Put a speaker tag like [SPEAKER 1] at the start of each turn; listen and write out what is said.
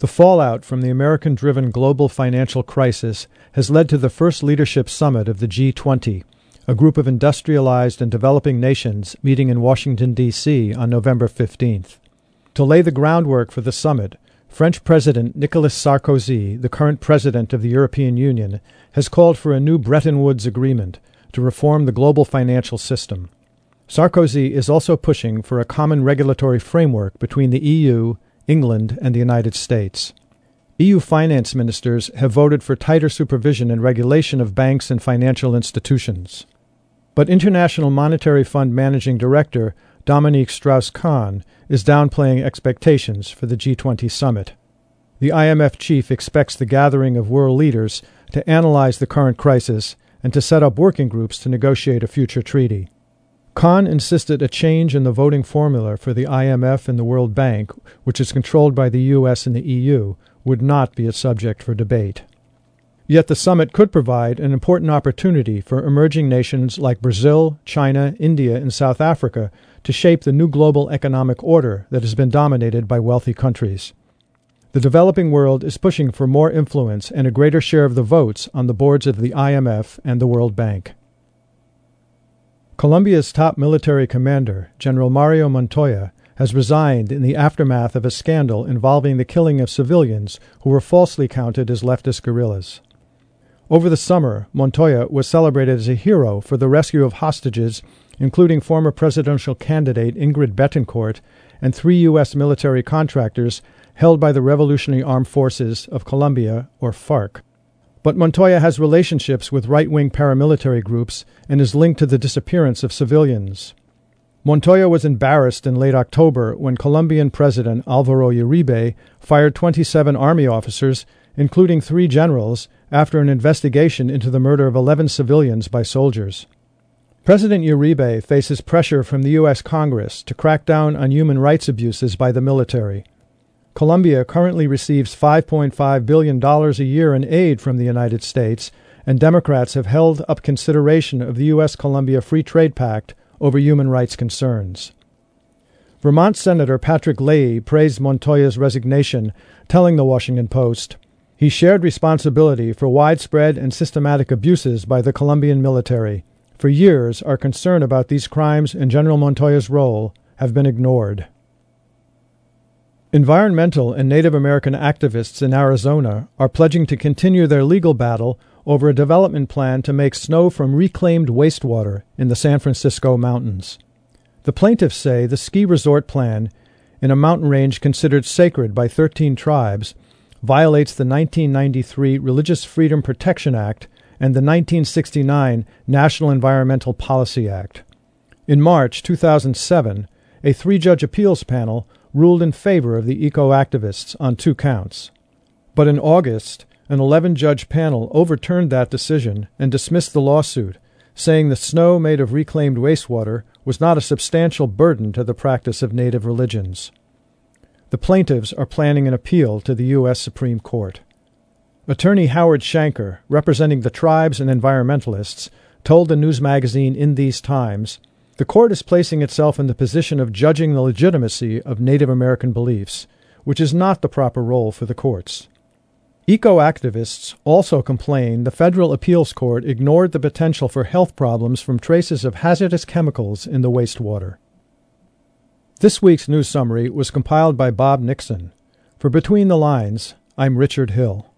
[SPEAKER 1] The fallout from the American-driven global financial crisis has led to the first leadership summit of the G20, a group of industrialized and developing nations meeting in Washington, D.C. on November 15th. To lay the groundwork for the summit, French President Nicolas Sarkozy, the current president of the European Union, has called for a new Bretton Woods agreement to reform the global financial system. Sarkozy is also pushing for a common regulatory framework between the EU, England, and the United States. EU finance ministers have voted for tighter supervision and regulation of banks and financial institutions. But International Monetary Fund Managing Director Dominique Strauss-Kahn is downplaying expectations for the G20 summit. The IMF chief expects the gathering of world leaders to analyze the current crisis and to set up working groups to negotiate a future treaty. Kahn insisted a change in the voting formula for the IMF and the World Bank, which is controlled by the US and the EU, would not be a subject for debate. Yet the summit could provide an important opportunity for emerging nations like Brazil, China, India, and South Africa to shape the new global economic order that has been dominated by wealthy countries. The developing world is pushing for more influence and a greater share of the votes on the boards of the IMF and the World Bank. Colombia's top military commander, General Mario Montoya, has resigned in the aftermath of a scandal involving the killing of civilians who were falsely counted as leftist guerrillas. Over the summer, Montoya was celebrated as a hero for the rescue of hostages, including former presidential candidate Ingrid Betancourt and 3 U.S. military contractors held by the Revolutionary Armed Forces of Colombia, or FARC. But Montoya has relationships with right-wing paramilitary groups and is linked to the disappearance of civilians. Montoya was embarrassed in late October when Colombian President Álvaro Uribe fired 27 army officers, including 3 generals, after an investigation into the murder of 11 civilians by soldiers. President Uribe faces pressure from the U.S. Congress to crack down on human rights abuses by the military. Colombia currently receives $5.5 billion a year in aid from the United States, and Democrats have held up consideration of the U.S.-Colombia Free Trade Pact over human rights concerns. Vermont Senator Patrick Leahy praised Montoya's resignation, telling the Washington Post, "He shared responsibility for widespread and systematic abuses by the Colombian military. For years, our concern about these crimes and General Montoya's role have been ignored." Environmental and Native American activists in Arizona are pledging to continue their legal battle over a development plan to make snow from reclaimed wastewater in the San Francisco mountains. The plaintiffs say the ski resort plan, in a mountain range considered sacred by 13 tribes, violates the 1993 Religious Freedom Protection Act and the 1969 National Environmental Policy Act. In March 2007, a 3-judge appeals panel ruled in favor of the eco-activists on 2 counts. But in August, an 11-judge panel overturned that decision and dismissed the lawsuit, saying the snow made of reclaimed wastewater was not a substantial burden to the practice of native religions. The plaintiffs are planning an appeal to the U.S. Supreme Court. Attorney Howard Shanker, representing the tribes and environmentalists, told the news magazine In These Times, "The court is placing itself in the position of judging the legitimacy of Native American beliefs, which is not the proper role for the courts." Eco-activists also complain the Federal Appeals Court ignored the potential for health problems from traces of hazardous chemicals in the wastewater. This week's news summary was compiled by Bob Nixon. For Between the Lines, I'm Richard Hill.